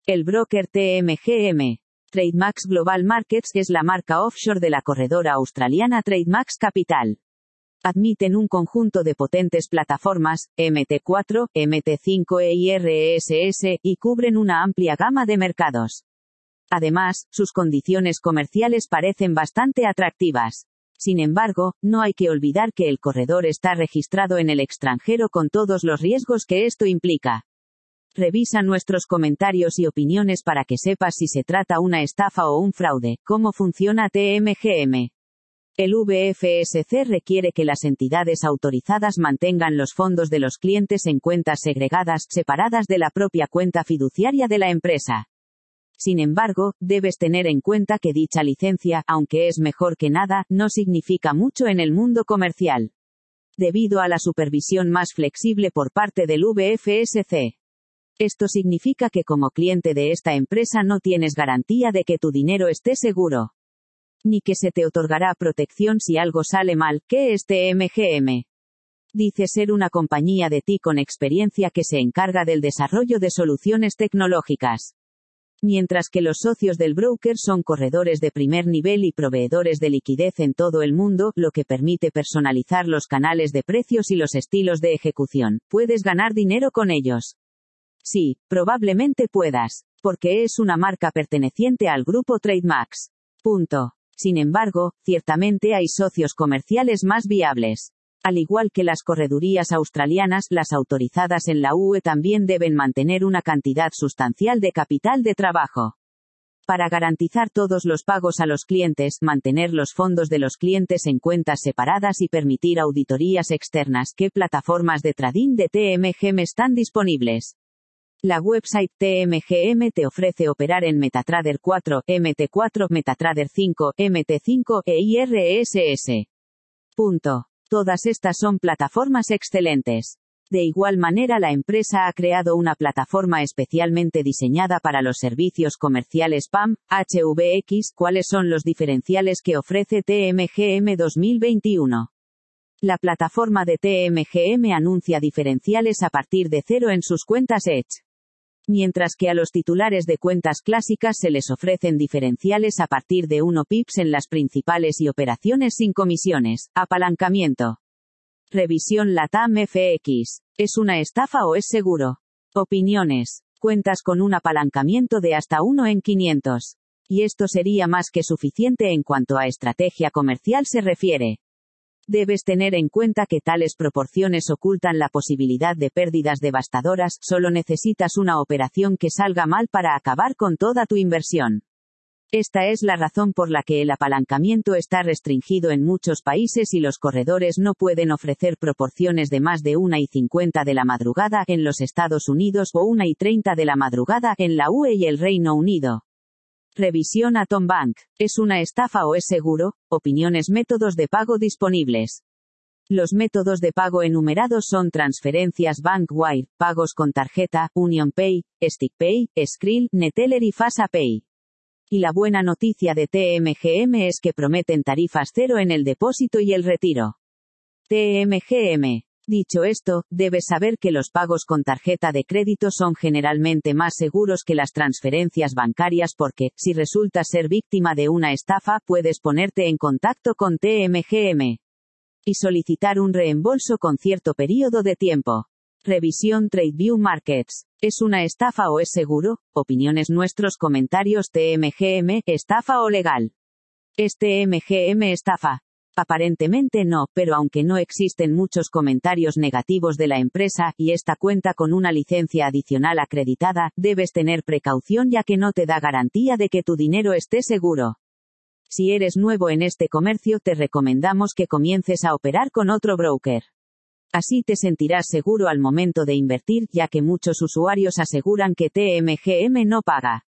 El broker TMGM, Trademax Global Markets, es la marca offshore de la corredora australiana Trademax Capital. Admiten un conjunto de potentes plataformas, MT4, MT5 e IRSS, y cubren una amplia gama de mercados. Además, sus condiciones comerciales parecen bastante atractivas. Sin embargo, no hay que olvidar que el corredor está registrado en el extranjero con todos los riesgos que esto implica. Revisa nuestros comentarios y opiniones para que sepas si se trata una estafa o un fraude. ¿Cómo funciona TMGM? El VFSC requiere que las entidades autorizadas mantengan los fondos de los clientes en cuentas segregadas, separadas de la propia cuenta fiduciaria de la empresa. Sin embargo, debes tener en cuenta que dicha licencia, aunque es mejor que nada, no significa mucho en el mundo comercial, debido a la supervisión más flexible por parte del VFSC. Esto significa que como cliente de esta empresa no tienes garantía de que tu dinero esté seguro, ni que se te otorgará protección si algo sale mal. ¿Qué es TMGM? Dice ser una compañía de TI con experiencia que se encarga del desarrollo de soluciones tecnológicas, mientras que los socios del broker son corredores de primer nivel y proveedores de liquidez en todo el mundo, lo que permite personalizar los canales de precios y los estilos de ejecución. ¿Puedes ganar dinero con ellos? Sí, probablemente puedas, porque es una marca perteneciente al grupo Trademax. Punto. Sin embargo, ciertamente hay socios comerciales más viables. Al igual que las corredurías australianas, las autorizadas en la UE también deben mantener una cantidad sustancial de capital de trabajo para garantizar todos los pagos a los clientes, mantener los fondos de los clientes en cuentas separadas y permitir auditorías externas. ¿Qué plataformas de trading de TMGM están disponibles? La website TMGM te ofrece operar en MetaTrader 4, MT4, MetaTrader 5, MT5 e IRSS. Punto. Todas estas son plataformas excelentes. De igual manera, la empresa ha creado una plataforma especialmente diseñada para los servicios comerciales PAM, HVX. ¿Cuáles son los diferenciales que ofrece TMGM 2021? La plataforma de TMGM anuncia diferenciales a partir de cero en sus cuentas Edge, mientras que a los titulares de cuentas clásicas se les ofrecen diferenciales a partir de 1 pips en las principales y operaciones sin comisiones. Apalancamiento. Revisión LATAM FX. ¿Es una estafa o es seguro? Opiniones. Cuentas con un apalancamiento de hasta 1 en 500. Y esto sería más que suficiente en cuanto a estrategia comercial se refiere. Debes tener en cuenta que tales proporciones ocultan la posibilidad de pérdidas devastadoras. Solo necesitas una operación que salga mal para acabar con toda tu inversión. Esta es la razón por la que el apalancamiento está restringido en muchos países y los corredores no pueden ofrecer proporciones de más de 1:50 de la madrugada en los Estados Unidos o 1:30 de la madrugada en la UE y el Reino Unido. Revisión Atom Bank. ¿Es una estafa o es seguro? Opiniones. Métodos de pago disponibles. Los métodos de pago enumerados son transferencias Bankwire, pagos con tarjeta, UnionPay, StickPay, Skrill, Neteller y FasaPay. Y la buena noticia de TMGM es que prometen tarifas cero en el depósito y el retiro. TMGM. Dicho esto, debes saber que los pagos con tarjeta de crédito son generalmente más seguros que las transferencias bancarias porque, si resultas ser víctima de una estafa, puedes ponerte en contacto con TMGM y solicitar un reembolso con cierto periodo de tiempo. Revisión TradeView Markets. ¿Es una estafa o es seguro? Opiniones. Nuestros comentarios. TMGM, ¿estafa o legal? ¿Es TMGM estafa? Aparentemente no, pero aunque no existen muchos comentarios negativos de la empresa, y esta cuenta con una licencia adicional acreditada, debes tener precaución ya que no te da garantía de que tu dinero esté seguro. Si eres nuevo en este comercio, te recomendamos que comiences a operar con otro broker. Así te sentirás seguro al momento de invertir, ya que muchos usuarios aseguran que TMGM no paga